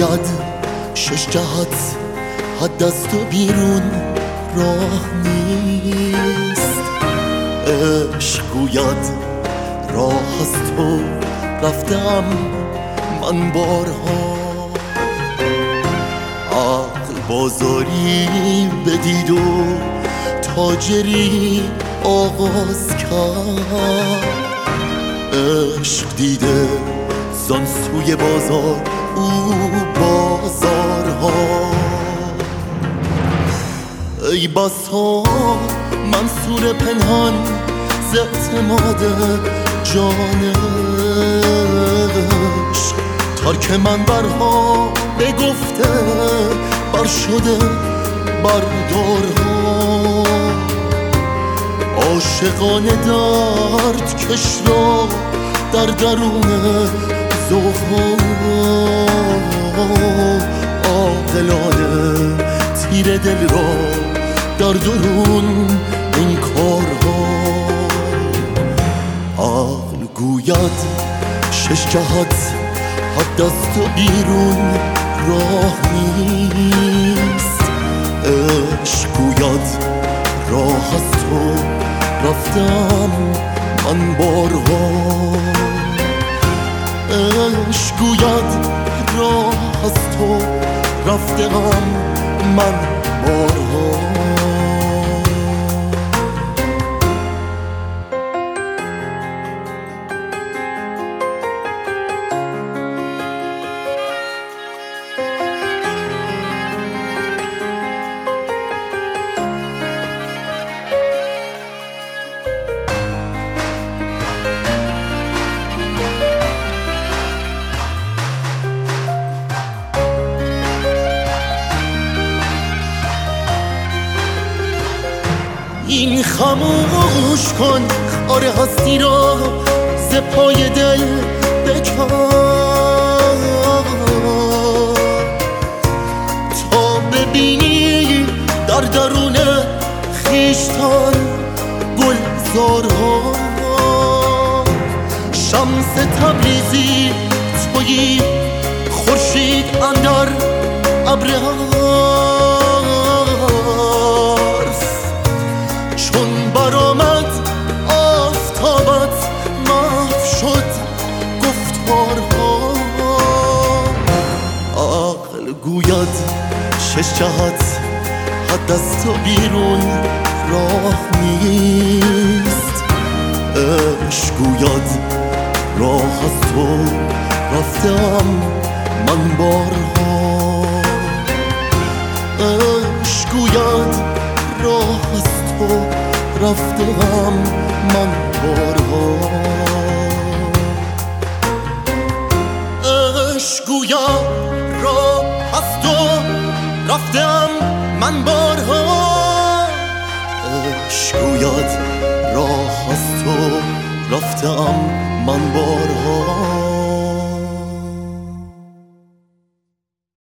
گوید شش جهت حد از تو بیرون راه نیست. عشق گوید راه از تو رفتم من بارها. عقل بازاری بدید و تاجری آغاز کرد. عشق دیده زان سوی بازار او بازارها. ای بسا منصور پنهان ز اعتماد جان عشق. ترک منبرها بگفته بر شده بردارها. عاشقان درد کش را در درون ذوقها. عاقلانه تیر دل را در درون این کارها. عقل گوید شش جهت حد از تو بیرون راه نیست. عشق گوید راه از تو رفتم من بارها. عشق گوید راه از تو رفتم من بارها. این خاموش کن خار هستی را ز پای دل بکن تا ببینی در درون خویشتن گلزارها. شمس تبریزی تویی خورشید اندر ابر چون برآمد آفتابت محو شد گفتارها. عقل گوید شش جهت حد از تو بیرون راه نیست. عشق گوید راه از تو رفتم من بارها. عشق گوید راه از تو رفتم من بارها. عشق گوید راه از تو رفتم من بارها. عشق گوید راه از تو رفتم من بارها.